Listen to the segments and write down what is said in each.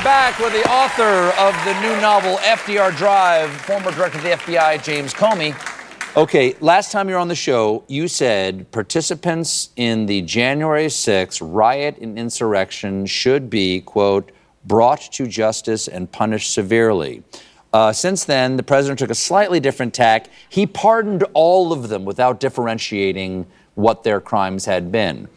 back with the author of the new novel, FDR Drive, former director of the FBI, James Comey. Okay, last time you were on the show, you said participants in the January 6th riot and insurrection should be, quote, brought to justice and punished severely. Since then, the president took a slightly different tack. He pardoned all of them without differentiating what their crimes had been.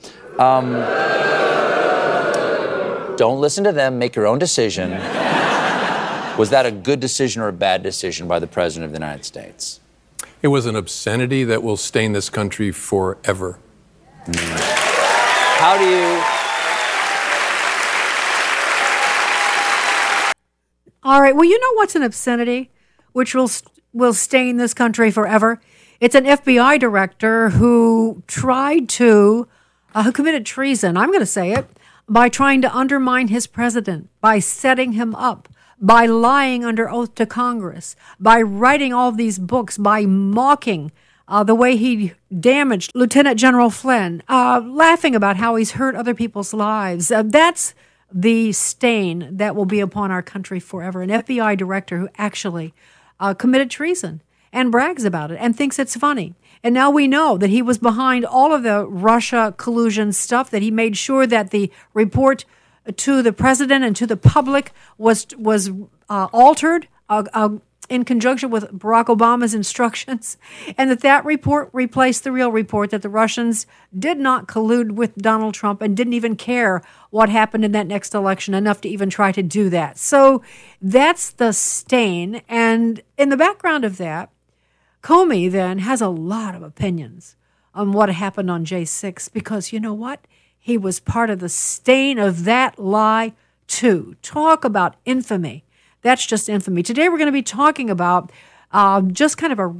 Don't listen to them. Make your own decision. Was that a good decision or a bad decision by the president of the United States? It was an obscenity that will stain this country forever. How do you... All right. Well, you know what's an obscenity, which will stain this country forever? It's an FBI director who who committed treason, I'm going to say it, by trying to undermine his president, by setting him up, by lying under oath to Congress, by writing all these books, by mocking the way he damaged Lieutenant General Flynn, laughing about how he's hurt other people's lives. That's the stain that will be upon our country forever. An FBI director who actually committed treason and brags about it and thinks it's funny. And now we know that he was behind all of the Russia collusion stuff, that he made sure that the report to the president and to the public was altered in conjunction with Barack Obama's instructions, and that report replaced the real report that the Russians did not collude with Donald Trump and didn't even care what happened in that next election enough to even try to do that. So that's the stain. And in the background of that, Comey then has a lot of opinions on what happened on J6, because you know what? He was part of the stain of that lie too. Talk about infamy. That's just infamy. Today we're going to be talking about just kind of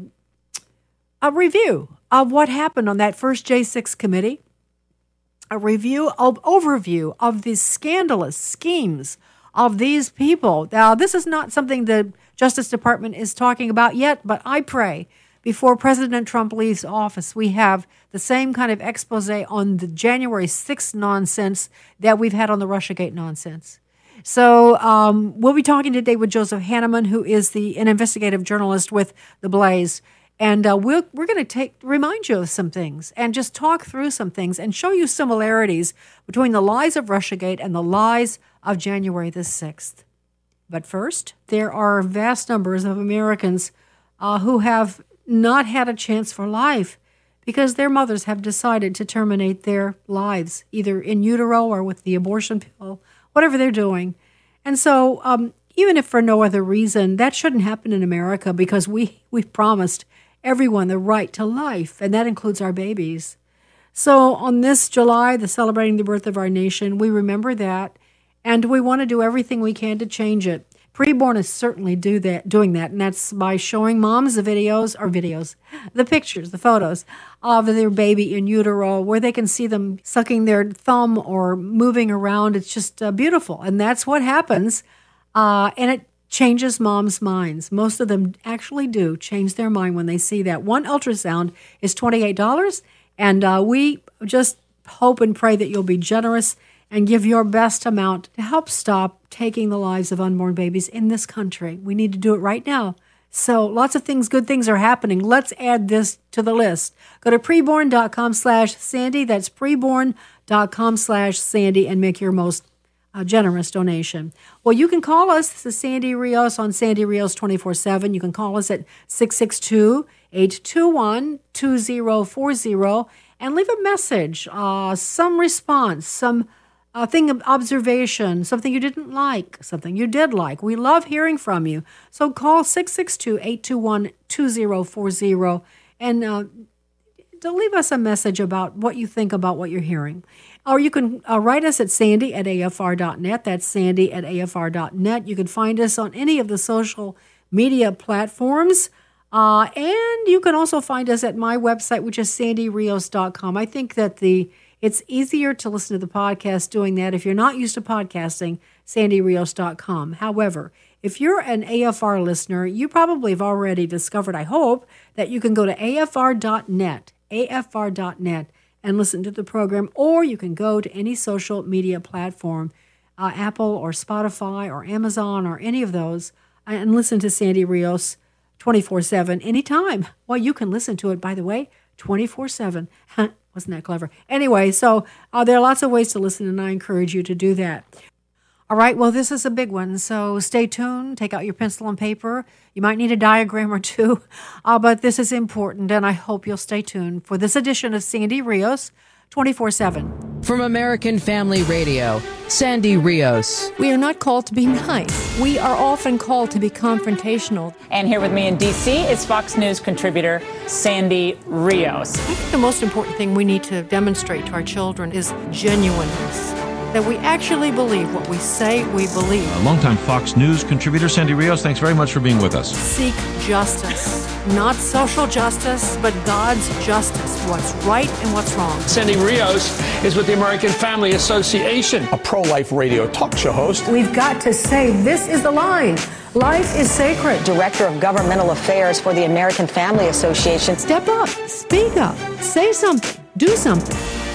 a review of what happened on that first J6 committee, a overview of the scandalous schemes of these people. Now, this is not something the Justice Department is talking about yet, but I pray before President Trump leaves office, we have the same kind of expose on the January 6th nonsense that we've had on the Russiagate nonsense. So we'll be talking today with Joseph Hanneman, who is an investigative journalist with The Blaze. And we're going to remind you of some things and just talk through some things and show you similarities between the lies of Russiagate and the lies of January the 6th. But first, there are vast numbers of Americans who have not had a chance for life because their mothers have decided to terminate their lives, either in utero or with the abortion pill, whatever they're doing. And so even if for no other reason, that shouldn't happen in America because we've promised everyone the right to life, and that includes our babies. So on this July, celebrating the birth of our nation, we remember that, and we want to do everything we can to change it. Preborn is certainly doing that, and that's by showing moms the the pictures, the photos of their baby in utero, where they can see them sucking their thumb or moving around. It's just beautiful, and that's what happens, and it changes moms' minds. Most of them actually do change their mind when they see that. One ultrasound is $28, and we just hope and pray that you'll be generous and give your best amount to help stop taking the lives of unborn babies in this country. We need to do it right now. So lots of good things are happening. Let's add this to the list. Go to preborn.com/Sandy. That's preborn.com/Sandy and make your most generous donation. Well, you can call us. This is Sandy Rios on Sandy Rios 24/7. You can call us at 662-821-2040 and leave a message, some response, some thing of observation, something you didn't like, something you did like. We love hearing from you. So call 662-821-2040 and to leave us a message about what you think about what you're hearing. Or you can write us at sandy@afr.net. That's sandy@afr.net. You can find us on any of the social media platforms. And you can also find us at my website, which is sandyrios.com. I think that it's easier to listen to the podcast doing that. If you're not used to podcasting, sandyrios.com. However, if you're an AFR listener, you probably have already discovered, I hope, that you can go to afr.net, and listen to the program, or you can go to any social media platform. Apple or Spotify or Amazon or any of those, and listen to Sandy Rios 24/7 anytime. Well, you can listen to it, by the way, 24/7. Wasn't that clever? Anyway, so there are lots of ways to listen, and I encourage you to do that. All right, well, this is a big one, so stay tuned. Take out your pencil and paper. You might need a diagram or two, but this is important, and I hope you'll stay tuned for this edition of Sandy Rios 24/7. From American Family Radio, Sandy Rios. We are not called to be nice. We are often called to be confrontational. And here with me in D.C. is Fox News contributor Sandy Rios. I think the most important thing we need to demonstrate to our children is genuineness. That we actually believe what we say we believe. Longtime Fox News contributor Sandy Rios, thanks very much for being with us. Seek justice. Not social justice, but God's justice. What's right and what's wrong. Sandy Rios is with the American Family Association, a pro-life radio talk show host. We've got to say this is the line. Life is sacred. Director of Governmental Affairs for the American Family Association. Step up. Speak up. Say something. Do something.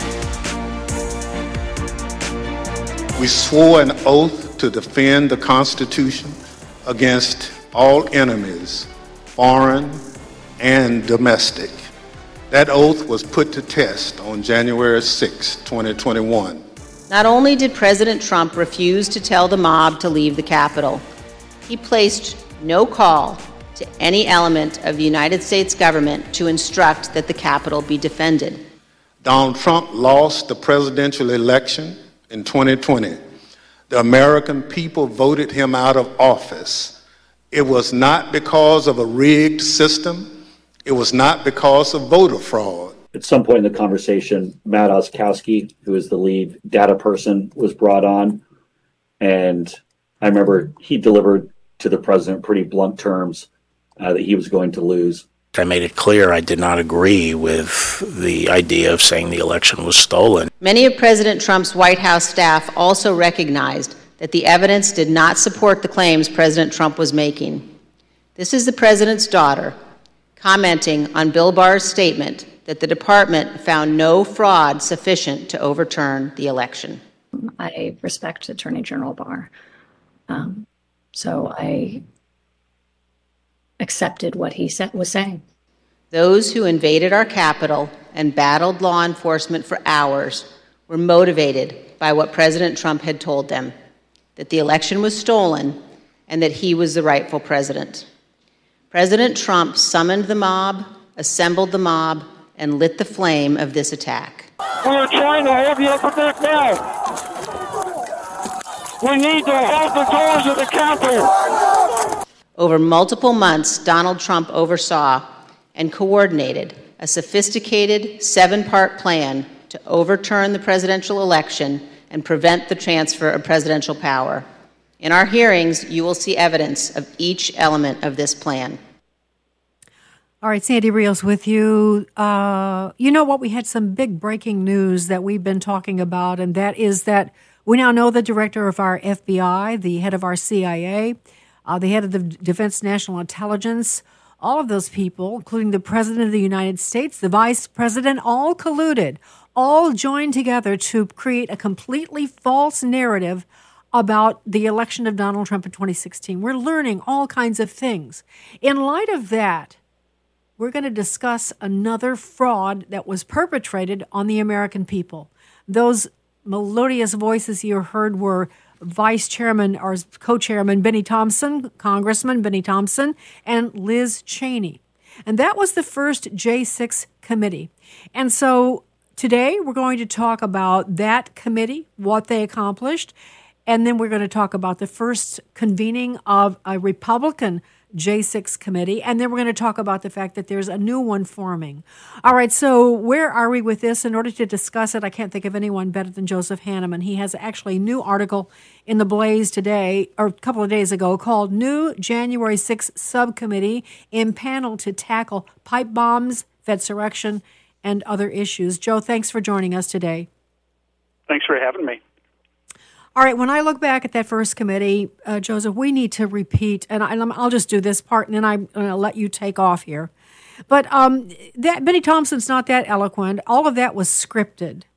We swore an oath to defend the Constitution against all enemies, foreign and domestic. That oath was put to test on January 6, 2021. Not only did President Trump refuse to tell the mob to leave the Capitol, he placed no call to any element of the United States government to instruct that the Capitol be defended. Donald Trump lost the presidential election in 2020. The American people voted him out of office. It was not because of a rigged system. It was not because of voter fraud. At some point in the conversation, Matt Oskowski, who is the lead data person, was brought on. And I remember he delivered to the president pretty blunt terms that he was going to lose. I made it clear I did not agree with the idea of saying the election was stolen. Many of President Trump's White House staff also recognized that the evidence did not support the claims President Trump was making. This is the president's daughter commenting on Bill Barr's statement that the department found no fraud sufficient to overturn the election. I respect Attorney General Barr, so I accepted what he was saying. Those who invaded our Capitol and battled law enforcement for hours were motivated by what President Trump had told them, that the election was stolen and that he was the rightful president. President Trump summoned the mob, assembled the mob, and lit the flame of this attack. We are trying to have you up there now. We need to hold the doors of the Capitol. Over multiple months, Donald Trump oversaw and coordinated a sophisticated 7-part plan to overturn the presidential election and prevent the transfer of presidential power. In our hearings, you will see evidence of each element of this plan. All right, Sandy Rios with you. You know what? We had some big breaking news that we've been talking about, and that is that we now know the director of our FBI, the head of our CIA, the head of the Defense National Intelligence, all of those people, including the President of the United States, the Vice President, all colluded, all joined together to create a completely false narrative about the election of Donald Trump in 2016. We're learning all kinds of things. In light of that, we're going to discuss another fraud that was perpetrated on the American people. Those melodious voices you heard were Vice Chairman or Co-Chairman Benny Thompson, Congressman Benny Thompson, and Liz Cheney. And that was the first J6 committee. And so today we're going to talk about that committee, what they accomplished, and then we're going to talk about the first convening of a Republican J6 committee, and then we're going to talk about the fact that there's a new one forming. All right, so where are we with this? In order to discuss it, I can't think of anyone better than Joseph Hanneman. He has actually a new article in The Blaze today, or a couple of days ago, called New January 6th Subcommittee Impaneled to Tackle Pipe Bombs, Fedsurrection, and Other Issues. Joe, thanks for joining us today. Thanks for having me. All right, when I look back at that first committee, Joseph, we need to repeat, and I'll just do this part, and then I'm going to let you take off here. But that Benny Thompson's not that eloquent. All of that was scripted.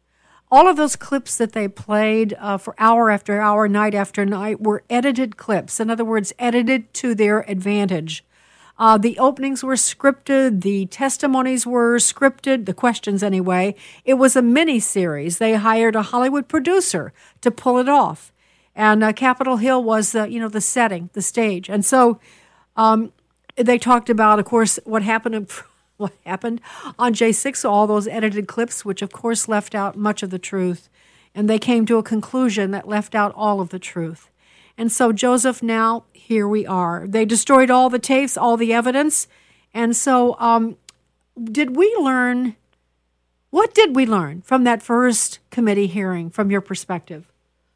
All of those clips that they played for hour after hour, night after night, were edited clips. In other words, edited to their advantage. The openings were scripted. The testimonies were scripted, the questions anyway. It was a mini-series. They hired a Hollywood producer to pull it off. And Capitol Hill was, the setting, the stage. And so they talked about, of course, what happened on J6, all those edited clips, which, of course, left out much of the truth. And they came to a conclusion that left out all of the truth. And so, Joseph, now here we are. They destroyed all the tapes, all the evidence. And so what did we learn from that first committee hearing, from your perspective?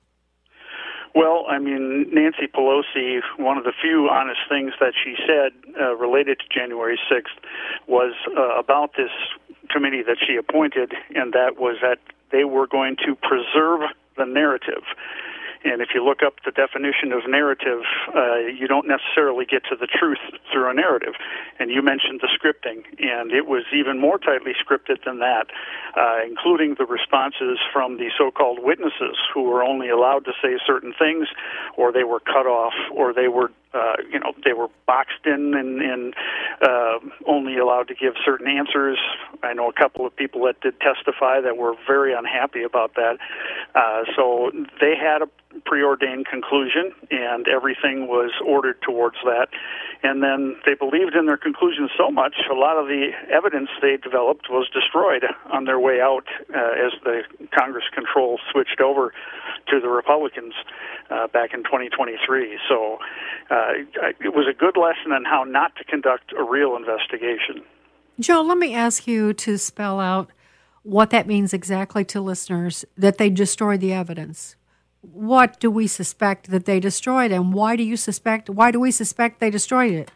Well, I mean, Nancy Pelosi, one of the few honest things that she said related to January 6th was about this committee that she appointed, and that was that they were going to preserve the narrative. And if you look up the definition of narrative, you don't necessarily get to the truth through a narrative. And you mentioned the scripting, and it was even more tightly scripted than that, including the responses from the so-called witnesses who were only allowed to say certain things, or they were cut off, or they were they were boxed in and only allowed to give certain answers. I know a couple of people that did testify that were very unhappy about that. So they had a preordained conclusion, and everything was ordered towards that. And then they believed in their conclusion so much, a lot of the evidence they developed was destroyed on their way out as the Congress control switched over to the Republicans back in 2023. So it was a good lesson on how not to conduct a real investigation. Joe, let me ask you to spell out what that means exactly to listeners, that they destroyed the evidence. What do we suspect that they destroyed, and why do we suspect they destroyed it?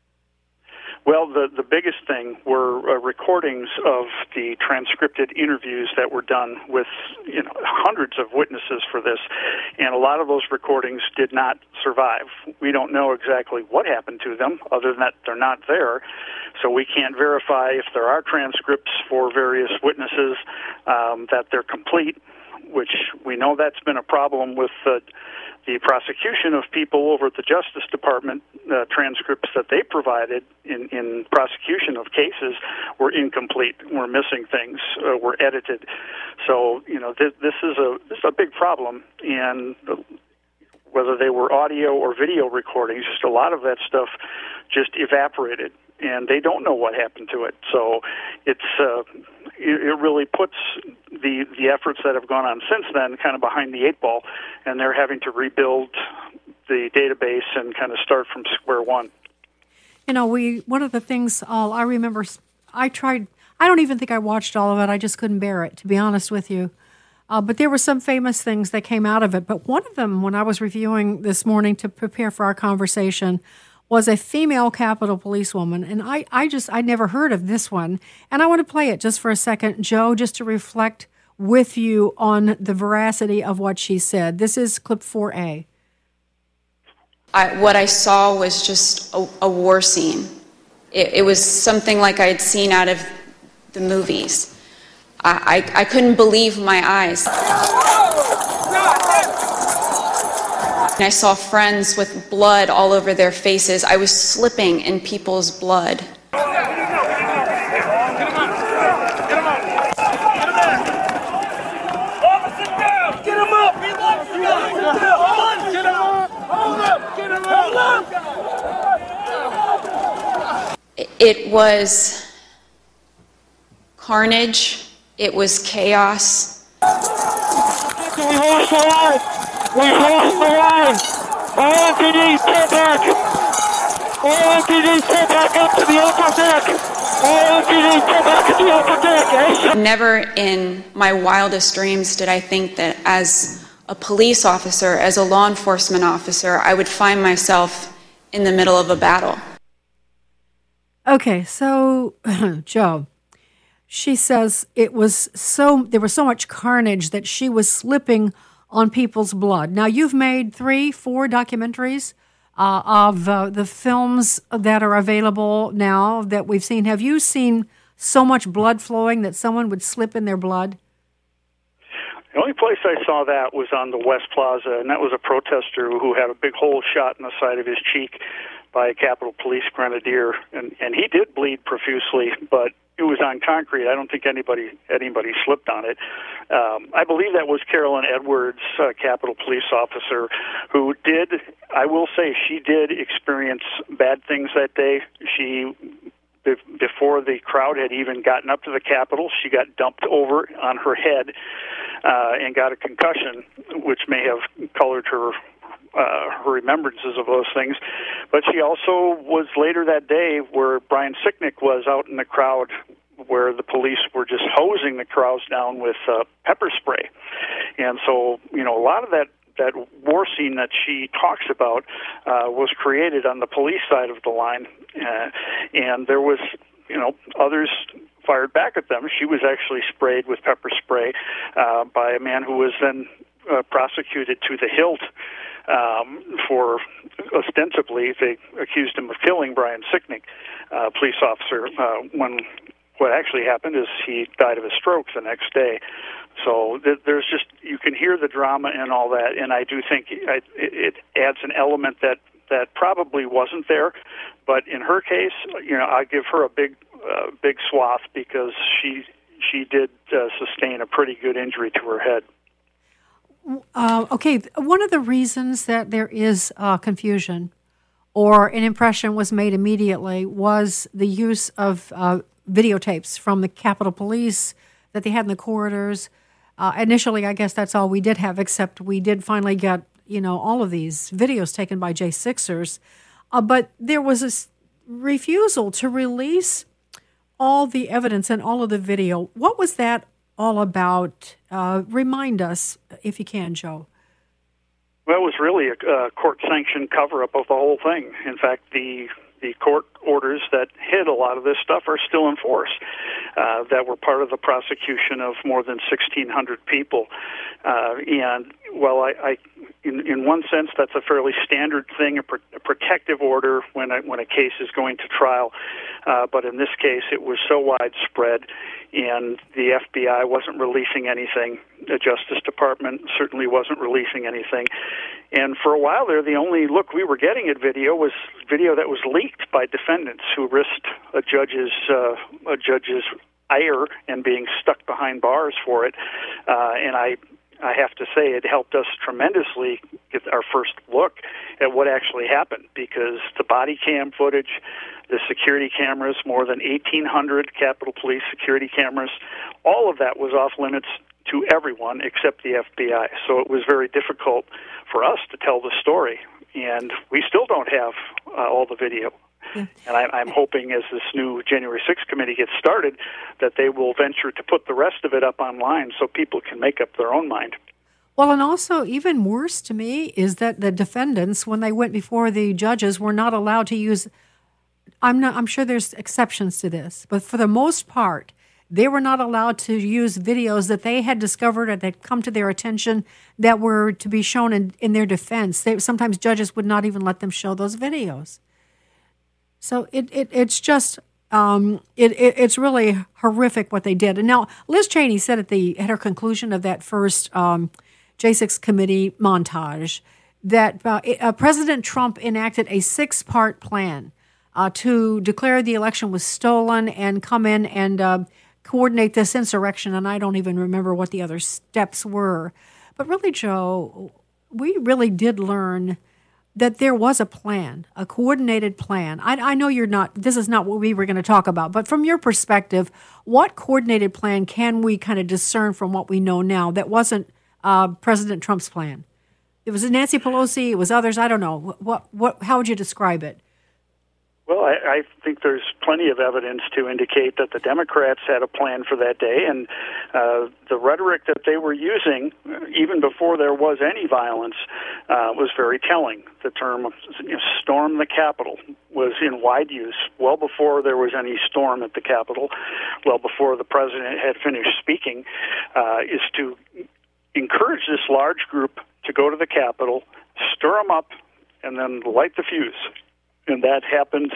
Well, the biggest thing were recordings of the transcripted interviews that were done with hundreds of witnesses for this, and a lot of those recordings did not survive. We don't know exactly what happened to them, other than that they're not there, so we can't verify if there are transcripts for various witnesses that they're complete, which we know that's been a problem with the prosecution of people over at the Justice Department. Transcripts that they provided in prosecution of cases were incomplete, were missing things, were edited. So, this is a big problem, and whether they were audio or video recordings, just a lot of that stuff just evaporated, and they don't know what happened to it. So it really puts the efforts that have gone on since then kind of behind the eight ball, and they're having to rebuild the database and kind of start from square one. One of the things I remember, I don't even think I watched all of it. I just couldn't bear it, to be honest with you. But there were some famous things that came out of it. But one of them, when I was reviewing this morning to prepare for our conversation, was a female Capitol Policewoman. And I never heard of this one. And I want to play it just for a second, Joe, just to reflect with you on the veracity of what she said. This is clip 4A. What I saw was just a war scene. It was something like I had seen out of the movies. I couldn't believe my eyes. And I saw friends with blood all over their faces. I was slipping in people's blood. It was carnage. It was chaos. We lost the line. We lost the line. All MPDs pull back. All MPDs pull back up to the upper deck. All MPDs pull back to the upper deck. Never in my wildest dreams did I think that as a police officer, as a law enforcement officer, I would find myself in the middle of a battle. Okay, so, Joe, she says there was so much carnage that she was slipping on people's blood. Now, you've made 3-4 documentaries of the films that are available now that we've seen. Have you seen so much blood flowing that someone would slip in their blood? The only place I saw that was on the West Plaza, and that was a protester who had a big hole shot in the side of his cheek by a Capitol Police grenadier, and he did bleed profusely, but it was on concrete. I don't think anybody slipped on it. I believe that was Carolyn Edwards, Capitol Police officer, who did, I will say, she did experience bad things that day. She, before the crowd had even gotten up to the Capitol, she got dumped over on her head and got a concussion, which may have colored her remembrances of those things. But she also was later that day where Brian Sicknick was out in the crowd, where the police were just hosing the crowds down with pepper spray. And so, a lot of that war scene that she talks about was created on the police side of the line. And there was, others fired back at them. She was actually sprayed with pepper spray by a man who was then prosecuted to the hilt for, ostensibly, they accused him of killing Brian Sicknick, police officer, when what actually happened is he died of a stroke the next day. So there's just, you can hear the drama and all that, and I do think it adds an element that probably wasn't there. But in her case, I give her a big swath because she did sustain a pretty good injury to her head. Okay, one of the reasons that there is confusion or an impression was made immediately was the use of videotapes from the Capitol Police that they had in the corridors. Initially, I guess that's all we did have, except we did finally get, all of these videos taken by J6ers. But there was a refusal to release all the evidence and all of the video. What was that all about? Remind us, if you can, Joe. Well, it was really a court-sanctioned cover-up of the whole thing. In fact, the court orders that hid a lot of this stuff are still in force, that were part of the prosecution of more than 1,600 people. And, well, in one sense, that's a fairly standard thing, a protective order when a case is going to trial. But in this case, it was so widespread, and the FBI wasn't releasing anything. The Justice Department certainly wasn't releasing anything. And for a while there, the only look we were getting at video was video that was leaked by defendants who risked a judge's ire and being stuck behind bars for it. And I have to say it helped us tremendously get our first look at what actually happened, because the body cam footage, the security cameras, more than 1,800 Capitol Police security cameras, all of that was off limits to everyone except the FBI. So it was very difficult for us to tell the story, and we still don't have all the video. And I'm hoping as this new January 6th committee gets started that they will venture to put the rest of it up online so people can make up their own mind. Well, and also even worse to me is that the defendants, when they went before the judges, were not allowed to use, I'm sure there's exceptions to this, but for the most part, they were not allowed to use videos that they had discovered or that had come to their attention that were to be shown in their defense. Sometimes judges would not even let them show those videos. So it's just it's really horrific what they did. And now Liz Cheney said at her conclusion of that first J6 committee montage that President Trump enacted a 6-part plan to declare the election was stolen and come in and coordinate this insurrection. And I don't even remember what the other steps were. But really, Joe, we really did learn that there was a plan, a coordinated plan. I know this is not what we were going to talk about, but from your perspective, what coordinated plan can we kind of discern from what we know now that wasn't President Trump's plan? It was Nancy Pelosi, it was others, I don't know. How would you describe it? Well, I think there's plenty of evidence to indicate that the Democrats had a plan for that day, and the rhetoric that they were using, even before there was any violence, was very telling. The term storm the Capitol was in wide use well before there was any storm at the Capitol, well before the president had finished speaking, is to encourage this large group to go to the Capitol, stir them up, and then light the fuse. And that happened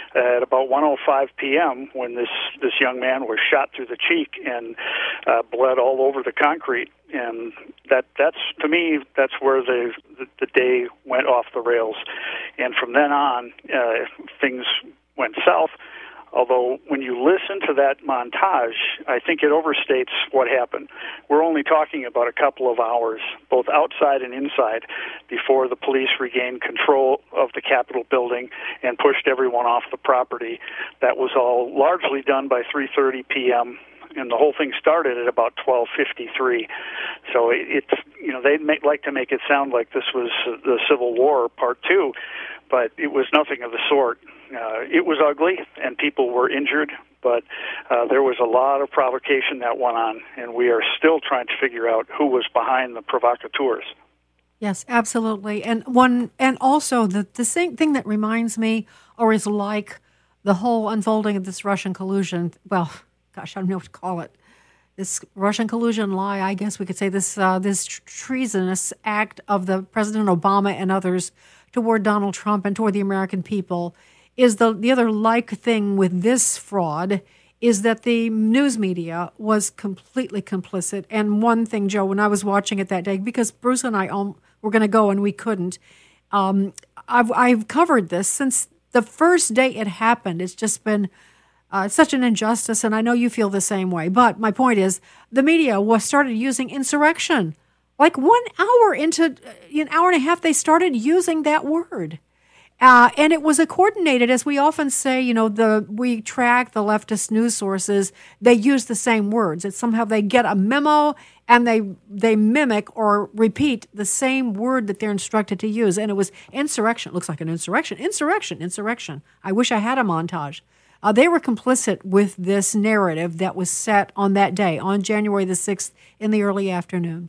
at about 1:05 p.m. when this young man was shot through the cheek and bled all over the concrete. And that's to me, that's where the day went off the rails. And from then on, things went south. Although when you listen to that montage, I think it overstates what happened. We're only talking about a couple of hours, both outside and inside, before the police regained control of the Capitol building and pushed everyone off the property. That was all largely done by 3:30 p.m., and the whole thing started at about 12:53. So it's, they'd like to make it sound like this was the Civil War Part 2, but it was nothing of the sort. It was ugly, and people were injured, but there was a lot of provocation that went on, and we are still trying to figure out who was behind the provocateurs. Yes, absolutely. And also the same thing that reminds me, or is like the whole unfolding of this Russian collusion. Well, gosh, I don't know what to call it. This Russian collusion lie, I guess we could say this treasonous act of the President Obama and others toward Donald Trump and toward the American people. Is the other like thing with this fraud is that the news media was completely complicit. And one thing, Joe, when I was watching it that day, because Bruce and I were going to go and we couldn't, I've covered this since the first day it happened. It's just been such an injustice, and I know you feel the same way. But my point is, the media started using insurrection. Like 1 hour into an hour and a half, they started using that word. And it was a coordinated, as we often say, we track the leftist news sources. They use the same words. It's somehow they get a memo and they mimic or repeat the same word that they're instructed to use. And it was insurrection. It looks like an insurrection. Insurrection. I wish I had a montage. They were complicit with this narrative that was set on that day, on January the 6th in the early afternoon.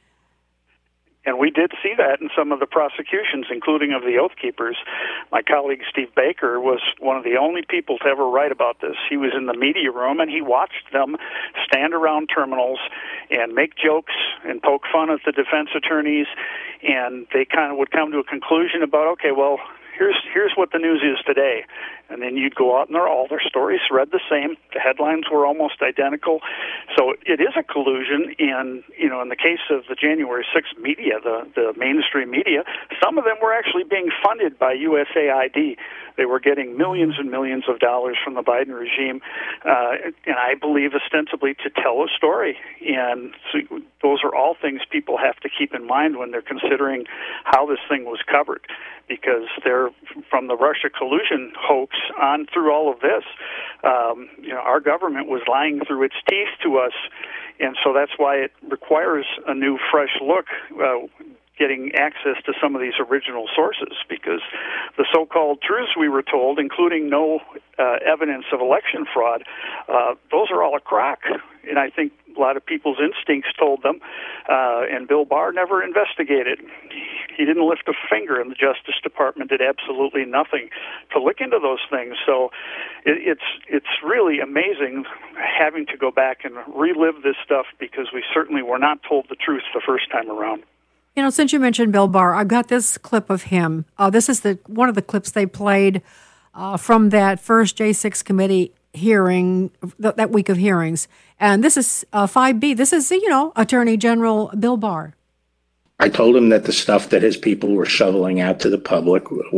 And we did see that in some of the prosecutions, including of the Oath Keepers. My colleague Steve Baker was one of the only people to ever write about this. He was in the media room, and he watched them stand around terminals and make jokes and poke fun at the defense attorneys, and they kind of would come to a conclusion about, okay, well, here's what the news is today. And then you'd go out and all their stories read the same. The headlines were almost identical. So it is a collusion. And, in the case of the January 6th media, the mainstream media, some of them were actually being funded by USAID. They were getting millions and millions of dollars from the Biden regime, and I believe ostensibly to tell a story. And so those are all things people have to keep in mind when they're considering how this thing was covered, because they're from the Russia collusion hoax on through all of this. Our government was lying through its teeth to us, and so that's why it requires a new, fresh look, getting access to some of these original sources, because the so-called truths we were told, including no evidence of election fraud, those are all a crock. And I think a lot of people's instincts told them, and Bill Barr never investigated. He didn't lift a finger, and the Justice Department did absolutely nothing to look into those things. So it's really amazing having to go back and relive this stuff, because we certainly were not told the truth the first time around. Since you mentioned Bill Barr, I've got this clip of him. This is one of the clips they played from that first J6 committee hearing, that week of hearings. And this is 5B. This is, Attorney General Bill Barr. I told him that the stuff that his people were shoveling out to the public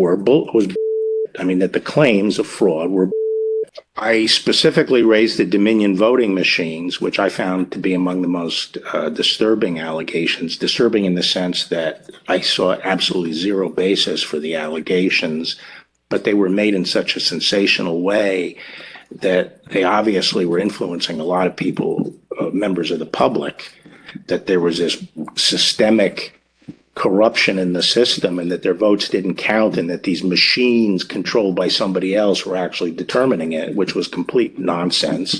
that the claims of fraud were. I specifically raised the Dominion voting machines, which I found to be among the most disturbing allegations. Disturbing in the sense that I saw absolutely zero basis for the allegations, but they were made in such a sensational way that they obviously were influencing a lot of people, members of the public, that there was this systemic corruption in the system and that their votes didn't count and that these machines controlled by somebody else were actually determining it, which was complete nonsense.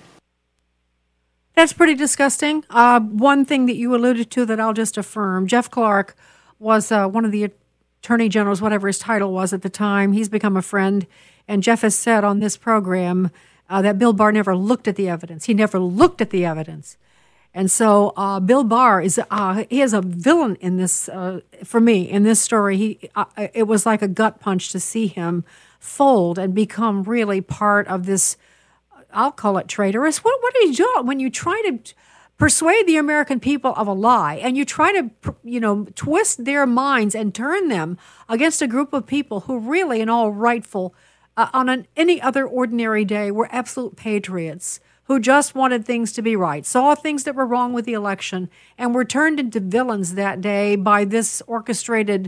That's pretty disgusting. One thing that you alluded to that I'll just affirm, Jeff Clark was one of the attorney generals, whatever his title was at the time. He's become a friend, and Jeff has said on this program that Bill Barr never looked at the evidence. He never looked at the evidence. And so Bill Barr he is a villain in this, for me, in this story. It was like a gut punch to see him fold and become really part of this, I'll call it traitorous. What do you do when you try to persuade the American people of a lie and you try to, twist their minds and turn them against a group of people who really, in all rightful, on any other ordinary day, were absolute patriots who just wanted things to be right, saw things that were wrong with the election, and were turned into villains that day by this orchestrated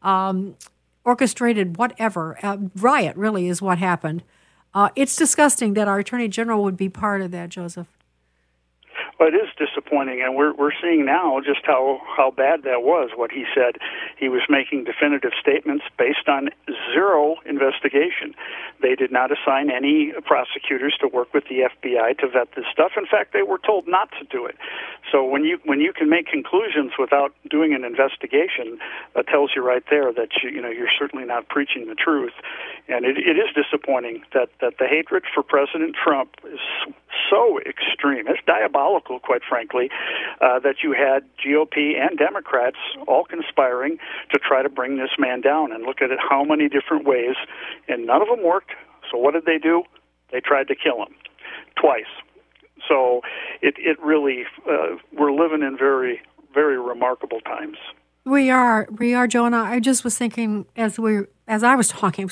whatever. Riot really is what happened. It's disgusting that our Attorney General would be part of that, Joseph. Well, it is disappointing, and we're seeing now just how bad that was, what he said. He was making definitive statements based on zero investigation. They did not assign any prosecutors to work with the FBI to vet this stuff. In fact, they were told not to do it. So when you can make conclusions without doing an investigation, that tells you right there that you're certainly not preaching the truth. And it is disappointing that the hatred for President Trump is so extreme. It's diabolical, quite frankly, that you had GOP and Democrats all conspiring to try to bring this man down. And look at it, how many different ways, and none of them worked. So what did they do? They tried to kill him twice. So it really, we're living in very, very remarkable times. We are, Jonah. I just was thinking as I was talking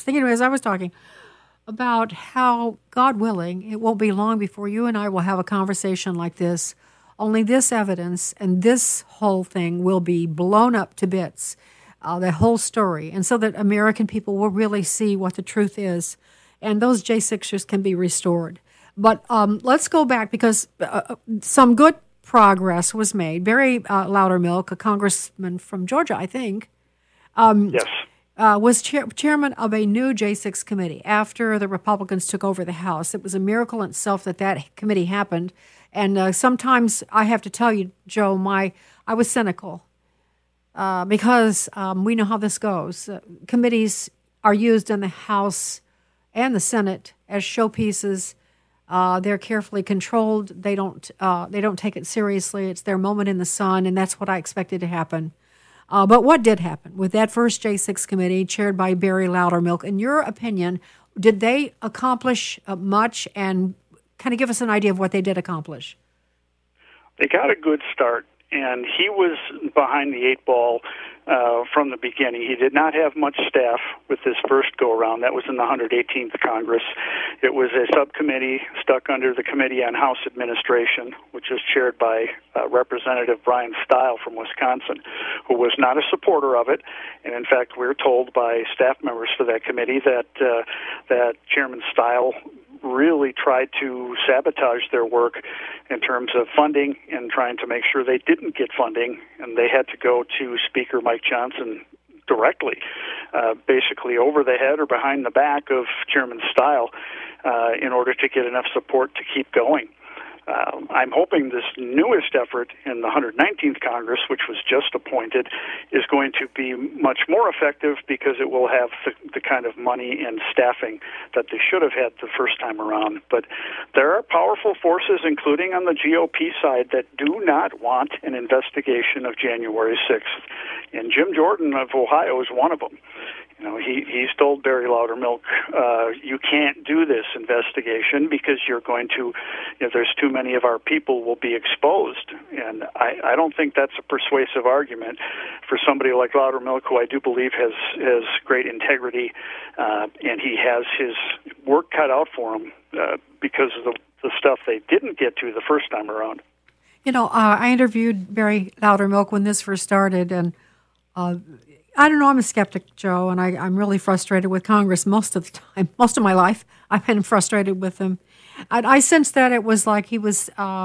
about how, God willing, it won't be long before you and I will have a conversation like this. Only this evidence and this whole thing will be blown up to bits, the whole story, and so that American people will really see what the truth is, and those J6ers can be restored. But let's go back, because some good progress was made. Barry Loudermilk, a congressman from Georgia, I think, yes, was chairman of a new J6 committee after the Republicans took over the House. It was a miracle in itself that committee happened. And sometimes I have to tell you, Joe, I was cynical because we know how this goes. Committees are used in the House and the Senate as showpieces. They're carefully controlled. They don't take it seriously. It's their moment in the sun, and that's what I expected to happen. But what did happen with that first J6 committee chaired by Barry Loudermilk? In your opinion, did they accomplish much, and kind of give us an idea of what they did accomplish? They got a good start, and he was behind the eight ball from the beginning. He did not have much staff with this first go-around. That was in the 118th Congress. It was a subcommittee stuck under the Committee on House Administration, which was chaired by Representative Brian Stile from Wisconsin, who was not a supporter of it. And in fact, we're told by staff members for that committee that Chairman Stile really tried to sabotage their work in terms of funding and trying to make sure they didn't get funding, and they had to go to Speaker Mike Johnson directly, basically over the head or behind the back of Chairman Stile, in order to get enough support to keep going. I'm hoping this newest effort in the 119th Congress, which was just appointed, is going to be much more effective because it will have the kind of money and staffing that they should have had the first time around. But there are powerful forces, including on the GOP side, that do not want an investigation of January 6th. And Jim Jordan of Ohio is one of them. He's told Barry Loudermilk, you can't do this investigation because you're going to, there's too many of our people will be exposed. And I don't think that's a persuasive argument for somebody like Loudermilk, who I do believe has great integrity, and he has his work cut out for him because of the stuff they didn't get to the first time around. I interviewed Barry Loudermilk when this first started, and I don't know, I'm a skeptic, Joe, and I'm really frustrated with Congress most of the time. Most of my life, I've been frustrated with them. I sensed that it was like he was,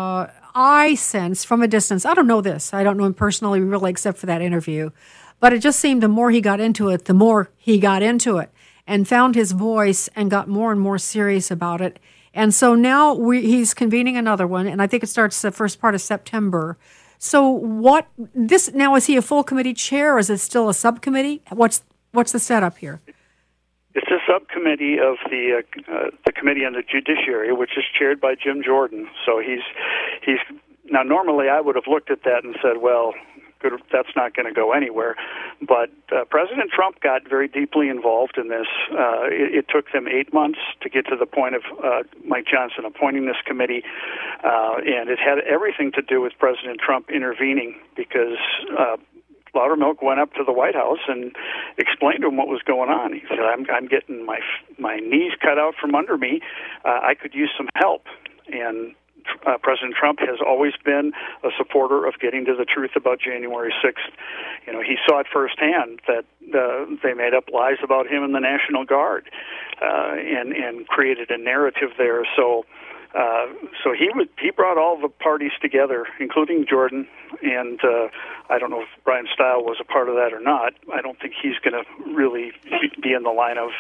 I sensed from a distance, I don't know this, I don't know him personally really except for that interview, but it just seemed the more he got into it, the more he got into it and found his voice and got more and more serious about it. And so now he's convening another one, and I think it starts the first part of September. So now, is he a full committee chair, or is it still a subcommittee? What's the setup here? It's a subcommittee of the Committee on the Judiciary, which is chaired by Jim Jordan. So he's Now, normally I would have looked at that and said, well, that's not going to go anywhere. But President Trump got very deeply involved in this. It took them 8 months to get to the point of Mike Johnson appointing this committee, and it had everything to do with President Trump intervening because Loudermilk went up to the White House and explained to him what was going on. He said, I'm getting my knees cut out from under me. I could use some help. And President Trump has always been a supporter of getting to the truth about January 6th. You know, he saw it firsthand that they made up lies about him and the National Guard and created a narrative there. So he brought all the parties together, including Jordan, and I don't know if Brian Stile was a part of that or not. I don't think he's going to really be in the line of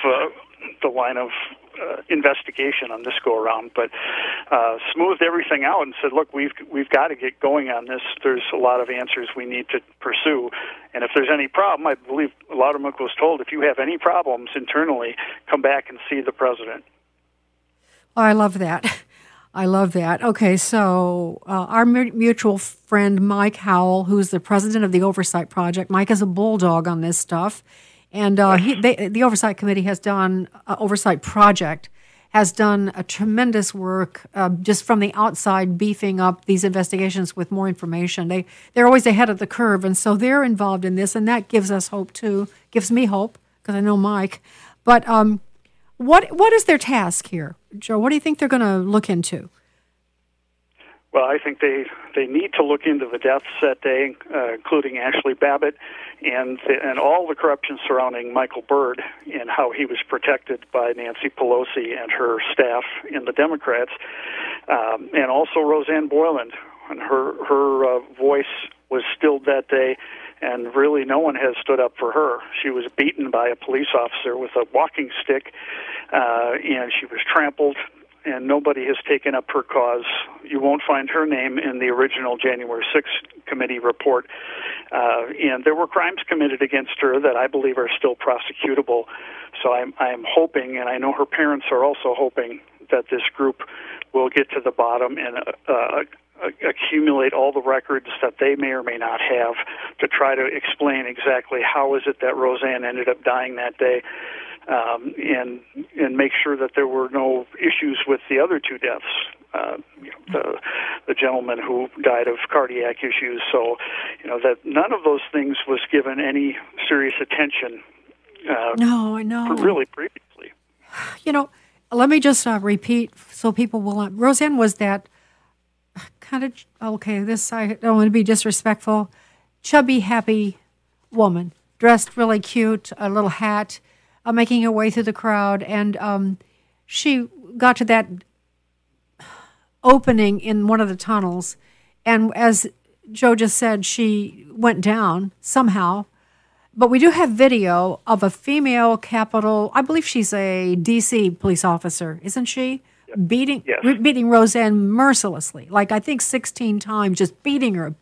investigation on this go around, but smoothed everything out and said, "Look, we've got to get going on this. There's a lot of answers we need to pursue, and if there's any problem, I believe Loudermilk was told, if you have any problems internally, come back and see the president." Oh, I love that. I love that. Okay, so our mutual friend Mike Howell, who's the president of the Oversight Project, Mike is a bulldog on this stuff, and the Oversight Committee has done, Oversight Project has done a tremendous work just from the outside, beefing up these investigations with more information. They're always ahead of the curve, and so they're involved in this, and that gives us hope too. Gives me hope because I know Mike. But what is their task here, Joe? What do you think they're going to look into? Well, I think they need to look into the deaths that day, including Ashley Babbitt, and all the corruption surrounding Michael Byrd and how he was protected by Nancy Pelosi and her staff in the Democrats, and also Roseanne Boyland, and her voice was stilled that day. And really, no one has stood up for her. She was beaten by a police officer with a walking stick, and she was trampled, and nobody has taken up her cause. You won't find her name in the original January 6th committee report. And there were crimes committed against her that I believe are still prosecutable. So I'm hoping, and I know her parents are also hoping, that this group will get to the bottom and accumulate all the records that they may or may not have to try to explain exactly how is it that Roseanne ended up dying that day, and make sure that there were no issues with the other two deaths, the gentleman who died of cardiac issues. So, that none of those things was given any serious attention. No, I know. Really previously. Let me just repeat so people will not. Roseanne was that kind of, I don't want to be disrespectful, chubby, happy woman, dressed really cute, a little hat, making her way through the crowd. And she got to that opening in one of the tunnels. And as Joe just said, she went down somehow. But we do have video of a female Capitol, I believe she's a D.C. police officer, isn't she? Beating Roseanne mercilessly, like I think 16 times, just beating her.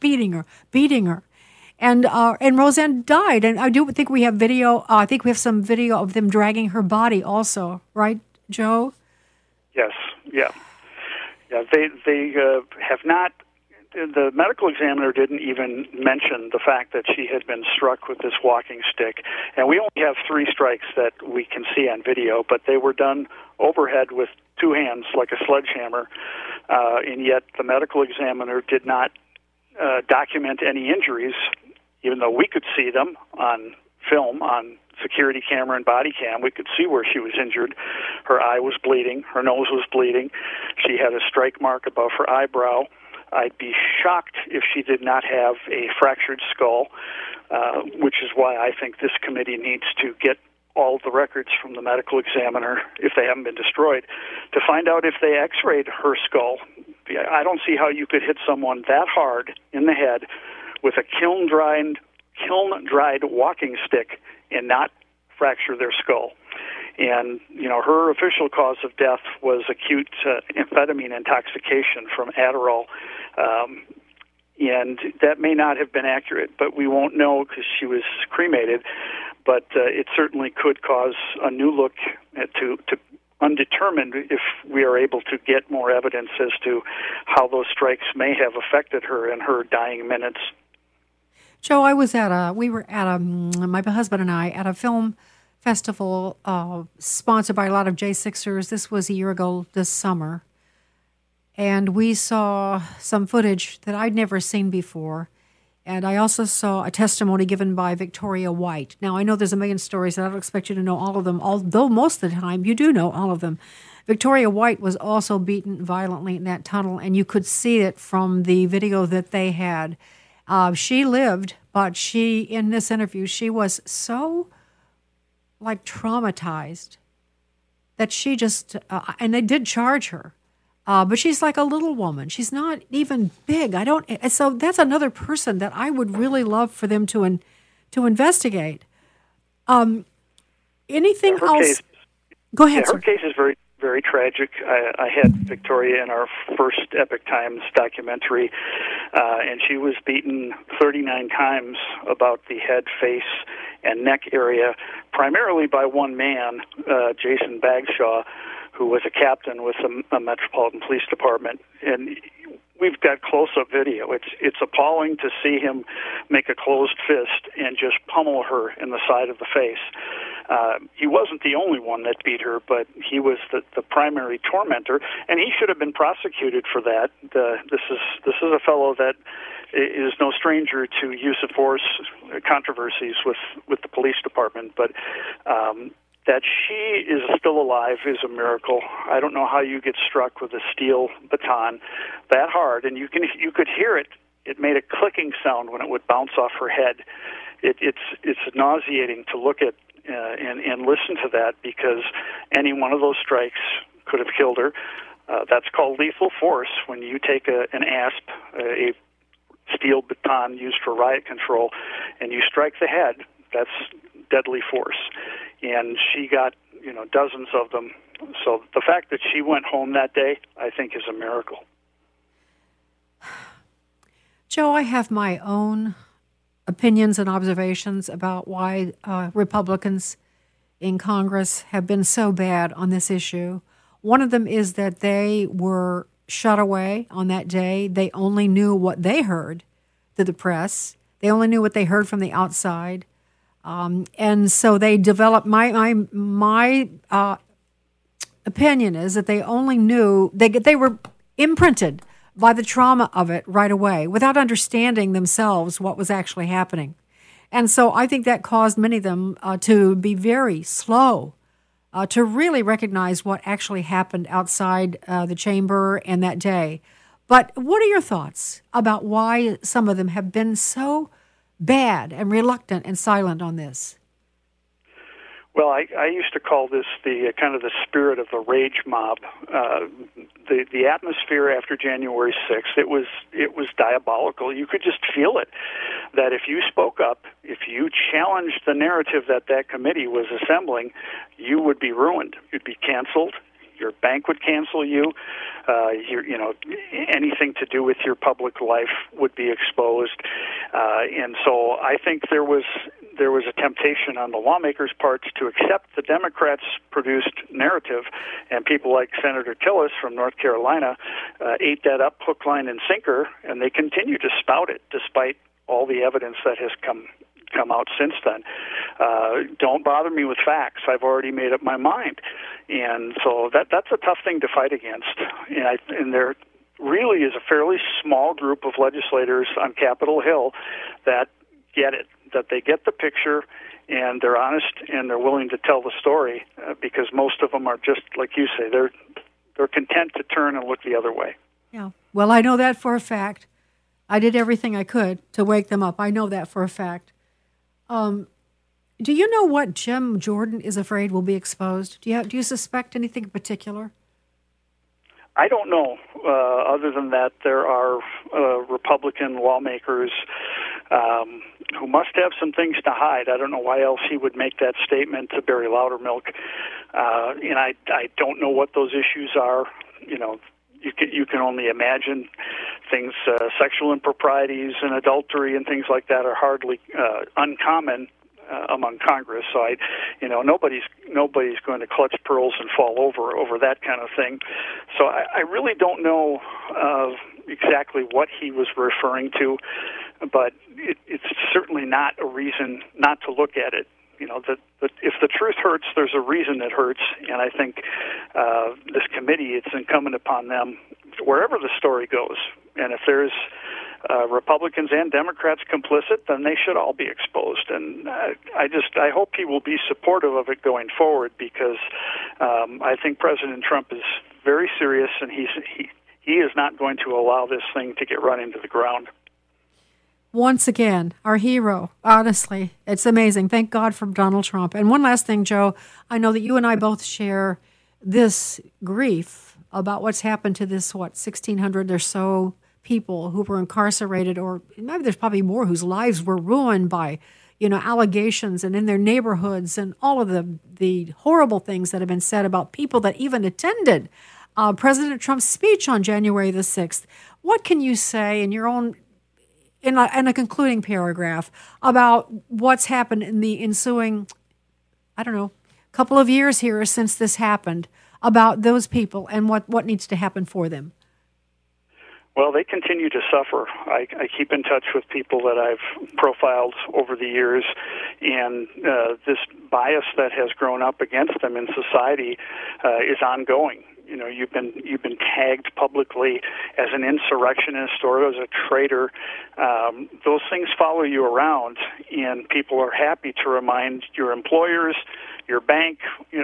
And Roseanne died. And I do think we have video. I think we have some video of them dragging her body also, right, Joe? Yes, yeah. They have not. The medical examiner didn't even mention the fact that she had been struck with this walking stick. And we only have 3 strikes that we can see on video, but they were done overhead with 2 hands like a sledgehammer. And yet the medical examiner did not document any injuries, even though we could see them on film, on security camera and body cam. We could see where she was injured. Her eye was bleeding. Her nose was bleeding. She had a strike mark above her eyebrow. I'd be shocked if she did not have a fractured skull, which is why I think this committee needs to get all the records from the medical examiner, if they haven't been destroyed, to find out if they x-rayed her skull. I don't see how you could hit someone that hard in the head with a kiln-dried walking stick and not fracture their skull. And, her official cause of death was acute amphetamine intoxication from Adderall. And that may not have been accurate, but we won't know because she was cremated. But it certainly could cause a new look to undetermined if we are able to get more evidence as to how those strikes may have affected her in her dying minutes. Joe, we were at my husband and I, at a film festival sponsored by a lot of J6ers. This was a year ago this summer. And we saw some footage that I'd never seen before. And I also saw a testimony given by Victoria White. Now, I know there's a million stories, and I don't expect you to know all of them, although most of the time you do know all of them. Victoria White was also beaten violently in that tunnel, and you could see it from the video that they had. She lived, but in this interview, she was so, traumatized that she just, and they did charge her. But she's like a little woman. She's not even big. So that's another person that I would really love for them to investigate. Anything else? Go ahead, her case is very, very tragic. I had Victoria in our first Epic Times documentary, and she was beaten 39 times about the head, face, and neck area, primarily by one man, Jason Bagshaw, who was a captain with a Metropolitan Police Department. And we've got close-up video. It's appalling to see him make a closed fist and just pummel her in the side of the face. He wasn't the only one that beat her, but he was the primary tormentor, and he should have been prosecuted for that. This is a fellow that is no stranger to use of force controversies with the police department, but that she is still alive is a miracle. I don't know how you get struck with a steel baton that hard, and you could hear it. It made a clicking sound when it would bounce off her head. It's nauseating to look at and listen to that, because any one of those strikes could have killed her. That's called lethal force. When you take an ASP, a steel baton used for riot control, and you strike the head, that's deadly force. And she got, dozens of them. So the fact that she went home that day, I think, is a miracle. Joe, I have my own opinions and observations about why Republicans in Congress have been so bad on this issue. One of them is that they were shut away on that day. They only knew what they heard to the press. They only knew what they heard from the outside. And so they developed, my opinion is that they only knew, they were imprinted by the trauma of it right away without understanding themselves what was actually happening. And so I think that caused many of them to be very slow to really recognize what actually happened outside the chamber and that day. But what are your thoughts about why some of them have been so bad and reluctant and silent on this? Well, I used to call this the kind of the spirit of the rage mob. The atmosphere after January 6th, it was diabolical. You could just feel it. That if you spoke up, if you challenged the narrative that committee was assembling, you would be ruined. You'd be canceled. Your bank would cancel you. Anything to do with your public life would be exposed. And so I think there was a temptation on the lawmakers' parts to accept the Democrats-produced narrative, and people like Senator Tillis from North Carolina ate that up hook, line, and sinker, and they continue to spout it despite all the evidence that has come out since then. Don't bother me with facts. I've already made up my mind. And so that's a tough thing to fight against. And there really is a fairly small group of legislators on Capitol Hill that get it, that they get the picture, and they're honest and they're willing to tell the story, because most of them are just, like you say, they're content to turn and look the other way. Yeah. Well, I know that for a fact. I did everything I could to wake them up. I know that for a fact. Do you know what Jim Jordan is afraid will be exposed? Do you suspect anything in particular? I don't know. Other than that, there are Republican lawmakers who must have some things to hide. I don't know why else he would make that statement to Barry Loudermilk. And I don't know what those issues are. You can only imagine things, sexual improprieties and adultery and things like that are hardly uncommon among Congress. So nobody's going to clutch pearls and fall over that kind of thing. So I really don't know exactly what he was referring to, but it's certainly not a reason not to look at it. That if the truth hurts, there's a reason it hurts, and I think this committee, it's incumbent upon them, wherever the story goes, and if there's Republicans and Democrats complicit, then they should all be exposed. And I hope he will be supportive of it going forward, because I think President Trump is very serious, and he is not going to allow this thing to get run into the ground. Once again, our hero. Honestly, it's amazing. Thank God for Donald Trump. And one last thing, Joe, I know that you and I both share this grief about what's happened to this, 1,600 or so people who were incarcerated, or maybe there's probably more whose lives were ruined by, allegations, and in their neighborhoods, and all of the horrible things that have been said about people that even attended President Trump's speech on January the 6th. What can you say in your own, in a concluding paragraph, about what's happened in the ensuing, couple of years here since this happened, about those people and what needs to happen for them? Well, they continue to suffer. I keep in touch with people that I've profiled over the years, and this bias that has grown up against them in society is ongoing. You've been tagged publicly as an insurrectionist or as a traitor. Those things follow you around, and people are happy to remind your employers, your bank,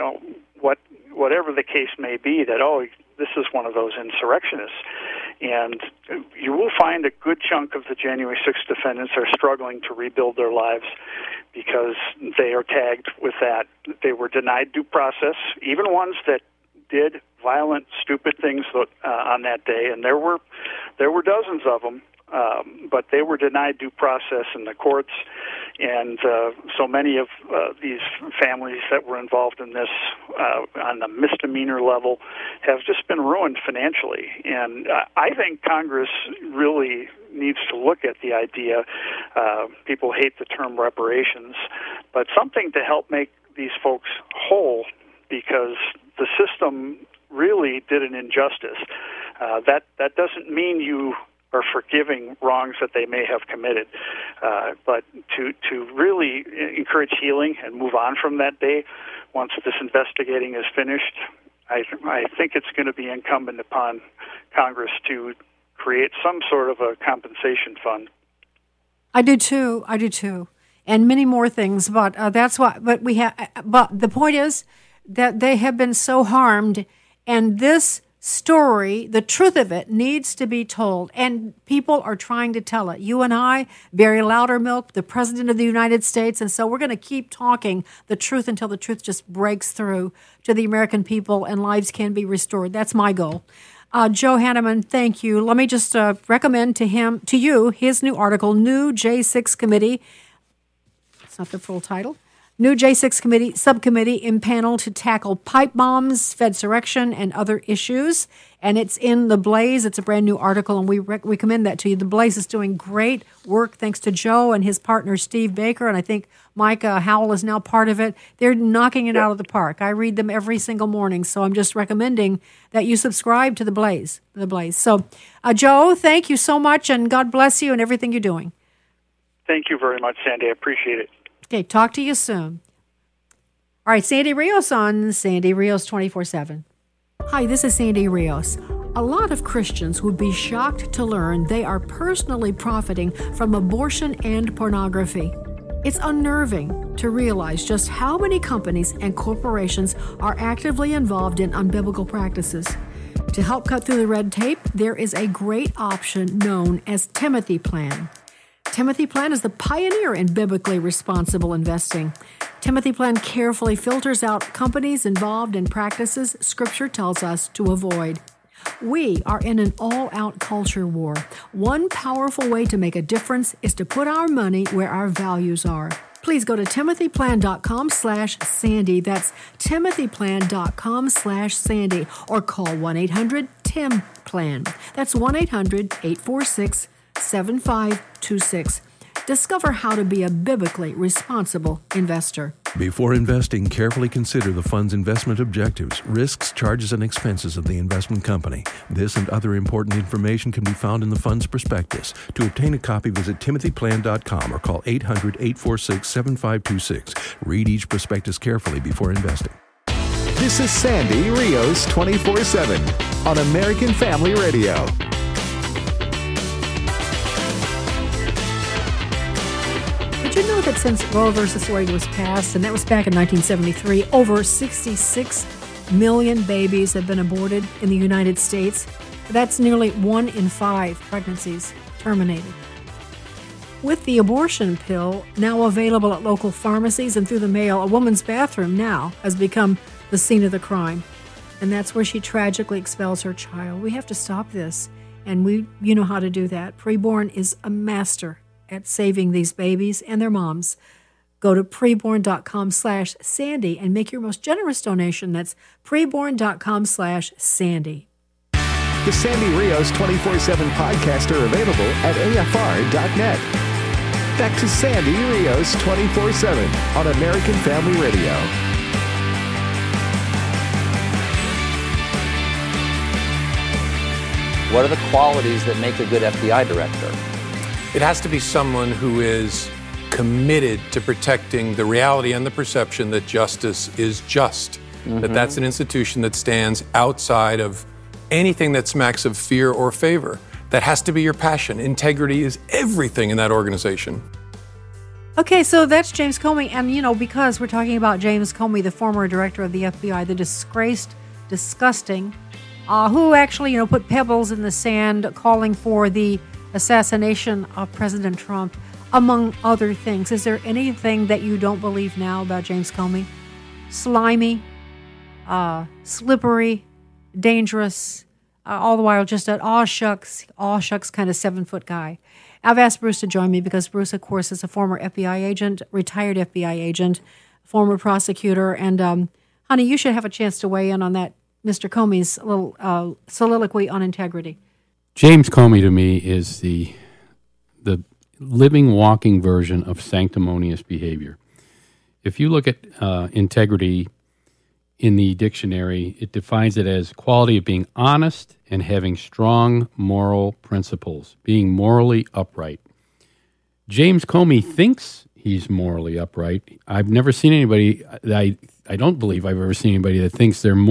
whatever the case may be, that, this is one of those insurrectionists. And you will find a good chunk of the January 6th defendants are struggling to rebuild their lives because they are tagged with that. They were denied due process, even ones that did violent, stupid things on that day, and there were dozens of them, but they were denied due process in the courts, and so many of these families that were involved in this on the misdemeanor level have just been ruined financially. And I think Congress really needs to look at the idea, people hate the term reparations, but something to help make these folks whole, because the system really did an injustice. That doesn't mean you are forgiving wrongs that they may have committed, but to really encourage healing and move on from that day once this investigating is finished, I think it's going to be incumbent upon Congress to create some sort of a compensation fund. I do too, and many more things. But that's why. But the point is that they have been so harmed, and this story, the truth of it, needs to be told, and people are trying to tell it. You and I, Barry Loudermilk, the President of the United States, and so we're going to keep talking the truth until the truth just breaks through to the American people and lives can be restored. That's my goal. Joe Hanneman, thank you. Let me just recommend to you his new article, New J6 Committee. It's not the full title. New J6 subcommittee impaneled to tackle pipe bombs, Fedsurrection, and other issues. And it's in The Blaze. It's a brand new article, and we recommend that to you. The Blaze is doing great work thanks to Joe and his partner, Steve Baker, and I think Mike Howell is now part of it. They're knocking it out of the park. I read them every single morning, so I'm just recommending that you subscribe to The Blaze. So, Joe, thank you so much, and God bless you and everything you're doing. Thank you very much, Sandy. I appreciate it. Okay, talk to you soon. All right, Sandy Rios on Sandy Rios 24/7. Hi, this is Sandy Rios. A lot of Christians would be shocked to learn they are personally profiting from abortion and pornography. It's unnerving to realize just how many companies and corporations are actively involved in unbiblical practices. To help cut through the red tape, there is a great option known as Timothy Plan. Timothy Plan is the pioneer in biblically responsible investing. Timothy Plan carefully filters out companies involved in practices Scripture tells us to avoid. We are in an all-out culture war. One powerful way to make a difference is to put our money where our values are. Please go to timothyplan.com/Sandy. That's timothyplan.com/Sandy, or call 1-800-TIM-PLAN. That's 1-800-846-7526. Discover how to be a biblically responsible investor. Before investing, carefully consider the fund's investment objectives, risks, charges, and expenses of the investment company. This and other important information can be found in the fund's prospectus. To obtain a copy, visit timothyplan.com or call 800-846-7526. Read each prospectus carefully before investing. This is Sandy Rios 24/7 on American Family Radio. Did you know that since Roe versus Wade was passed, and that was back in 1973, over 66 million babies have been aborted in the United States? That's nearly 1 in 5 pregnancies terminated. With the abortion pill now available at local pharmacies and through the mail, a woman's bathroom now has become the scene of the crime. And that's where she tragically expels her child. We have to stop this, and you know how to do that. Preborn is a master at saving these babies and their moms. Go to preborn.com/Sandy and make your most generous donation. That's preborn.com/Sandy. The Sandy Rios 24/7 podcast are available at AFR.net. Back to Sandy Rios 24/7 on American Family Radio. What are the qualities that make a good FBI director? It has to be someone who is committed to protecting the reality and the perception that justice is just, that that's an institution that stands outside of anything that smacks of fear or favor. That has to be your passion. Integrity is everything in that organization. Okay, so that's James Comey. And, because we're talking about James Comey, the former director of the FBI, the disgraced, disgusting, who actually, put pebbles in the sand calling for the assassination of President Trump, among other things. Is there anything that you don't believe now about James Comey? Slimy, slippery, dangerous, all the while just an aw shucks kind of 7-foot guy. I've asked Bruce to join me because Bruce, of course, is a former FBI agent, retired FBI agent, former prosecutor. And, honey, you should have a chance to weigh in on that, Mr. Comey's little soliloquy on integrity. James Comey, to me, is the living, walking version of sanctimonious behavior. If you look at integrity in the dictionary, it defines it as quality of being honest and having strong moral principles, being morally upright. James Comey thinks he's morally upright. I've never seen anybody, I don't believe I've ever seen anybody that thinks they're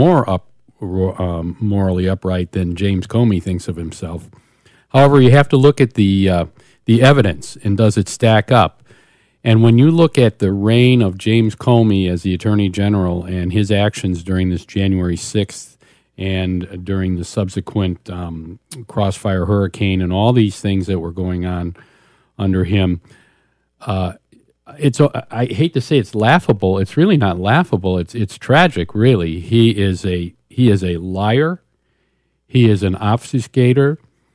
morally upright than James Comey thinks of himself. However, you have to look at the evidence, and does it stack up? And when you look at the reign of James Comey as the Attorney General and his actions during this January 6th and during the subsequent Crossfire Hurricane and all these things that were going on under him, I hate to say it's laughable. It's really not laughable. It's tragic, really. He is a liar. He is an obfuscator.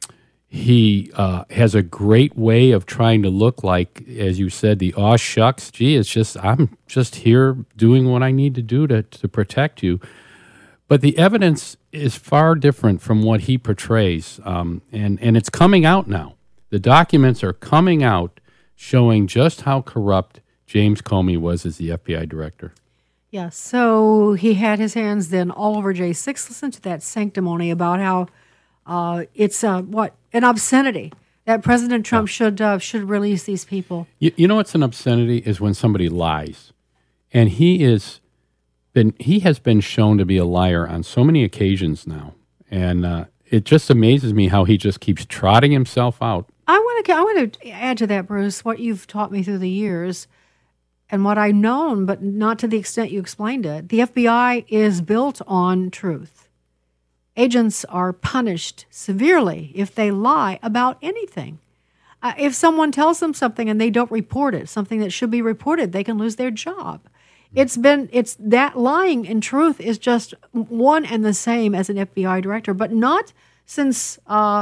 He has a great way of trying to look like, as you said, the aw shucks. Gee, I'm just here doing what I need to do to protect you. But the evidence is far different from what he portrays, and it's coming out now. The documents are coming out showing just how corrupt James Comey was as the FBI director. Yeah, so he had his hands then all over J6. Listen to that sanctimony about how it's an obscenity that President Trump should release these people. You know what's an obscenity is when somebody lies, and he has been shown to be a liar on so many occasions now, and it just amazes me how he just keeps trotting himself out. I want to add to that, Bruce, what you've taught me through the years. And what I've known, but not to the extent you explained it, the FBI is built on truth. Agents are punished severely if they lie about anything. If someone tells them something and they don't report it, something that should be reported, they can lose their job. It's that lying in truth is just one and the same as an FBI director, but not with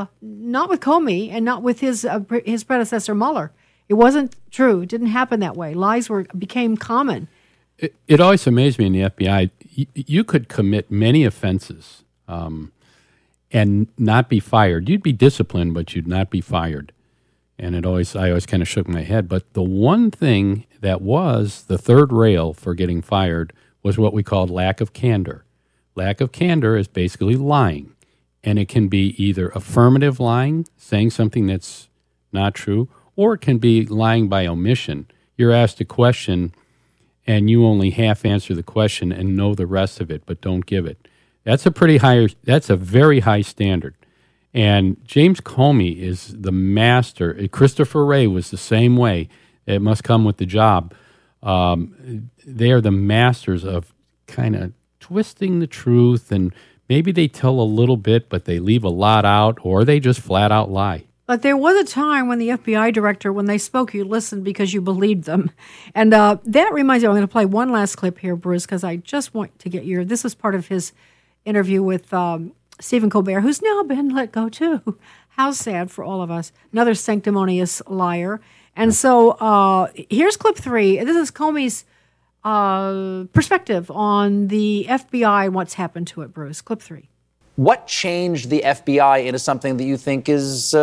Comey and not with his predecessor Mueller. It wasn't true. It didn't happen that way. Lies became common. It always amazed me in the FBI. You could commit many offenses and not be fired. You'd be disciplined, but you'd not be fired. And I always kind of shook my head. But the one thing that was the third rail for getting fired was what we called lack of candor. Lack of candor is basically lying. And it can be either affirmative lying, saying something that's not true, or it can be lying by omission. You're asked a question and you only half answer the question and know the rest of it, but don't give it. That's a very high standard. And James Comey is the master. Christopher Wray was the same way. It must come with the job. They are the masters of kind of twisting the truth, and maybe they tell a little bit, but they leave a lot out, or they just flat out lie. But there was a time when the FBI director, when they spoke, you listened because you believed them. And that reminds me, I'm going to play one last clip here, Bruce, because I just want to get this was part of his interview with Stephen Colbert, who's now been let go too. How sad for all of us. Another sanctimonious liar. And so here's clip 3. This is Comey's perspective on the FBI and what's happened to it, Bruce. Clip 3. What changed the FBI into something that you think is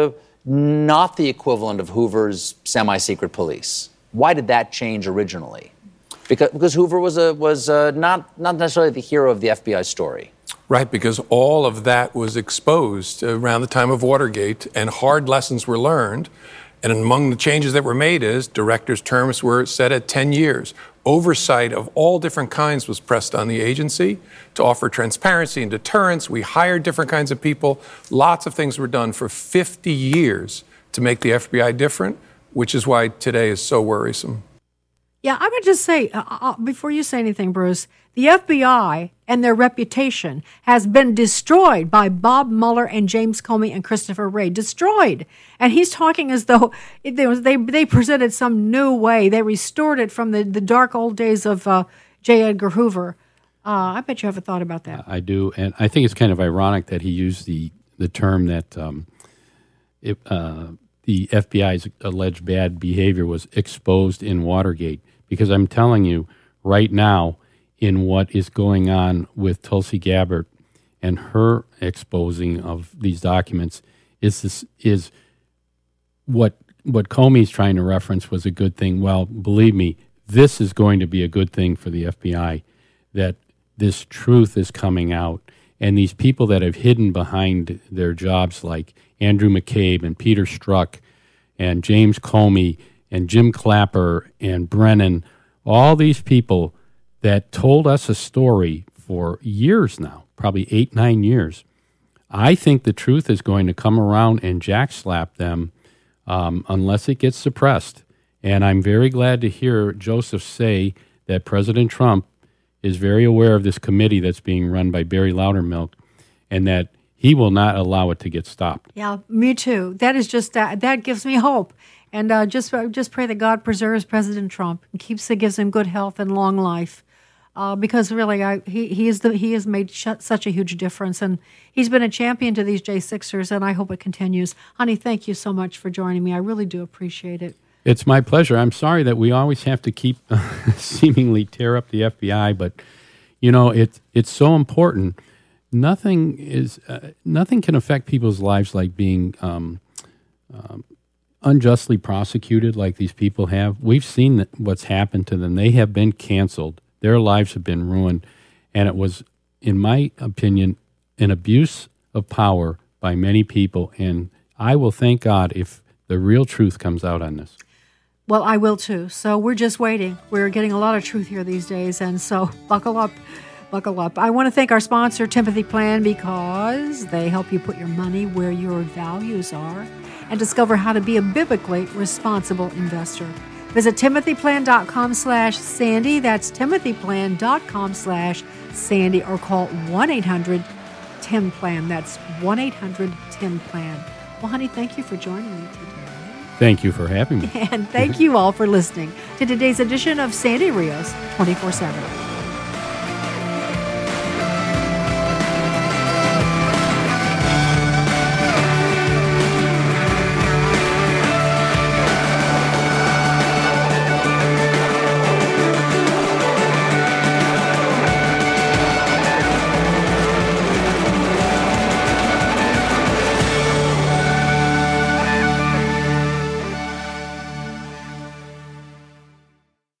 not the equivalent of Hoover's semi-secret police? Why did that change originally? Because Hoover was not necessarily the hero of the FBI story. Right, because all of that was exposed around the time of Watergate, and hard lessons were learned. And among the changes that were made is directors' terms were set at 10 years. Oversight of all different kinds was pressed on the agency to offer transparency and deterrence. We hired different kinds of people. Lots of things were done for 50 years to make the FBI different, which is why today is so worrisome. Yeah, I would just say, before you say anything, Bruce, the FBI and their reputation has been destroyed by Bob Mueller and James Comey and Christopher Wray. Destroyed. And he's talking as though they presented some new way. They restored it from the dark old days of J. Edgar Hoover. I bet you haven't thought about that. I do, and I think it's kind of ironic that he used the term that the FBI's alleged bad behavior was exposed in Watergate. Because I'm telling you, right now, in what is going on with Tulsi Gabbard and her exposing of these documents, is what Comey's trying to reference was a good thing. Well, believe me, this is going to be a good thing for the FBI, that this truth is coming out. And these people that have hidden behind their jobs, like Andrew McCabe and Peter Strzok and James Comey and Jim Clapper and Brennan, all these people that told us a story for years now, probably 8-9 years. I think the truth is going to come around and jackslap them unless it gets suppressed. And I'm very glad to hear Joseph say that President Trump is very aware of this committee that's being run by Barry Loudermilk and that he will not allow it to get stopped. Yeah, me too. That is just that gives me hope. And just pray that God preserves President Trump and gives him good health and long life, because really he has made such a huge difference, and he's been a champion to these J6ers, and I hope it continues. Honey, thank you so much for joining me. I really do appreciate it. It's my pleasure. I'm sorry that we always have to keep seemingly tear up the FBI, but it's so important. Nothing can affect people's lives like being unjustly prosecuted like these people have. We've seen what's happened to them. They have been canceled. Their lives have been ruined. And it was, in my opinion, an abuse of power by many people. And I will thank God if the real truth comes out on this. Well, I will too. So we're just waiting. We're getting a lot of truth here these days. And so buckle up. Buckle up. I want to thank our sponsor, Timothy Plan, because they help you put your money where your values are and discover how to be a biblically responsible investor. Visit timothyplan.com/Sandy. That's timothyplan.com/Sandy, or call 1-800-TIM-PLAN. That's 1-800-TIM-PLAN. Well, honey, thank you for joining me today. Thank you for having me. And thank you all for listening to today's edition of Sandy Rios 24/7.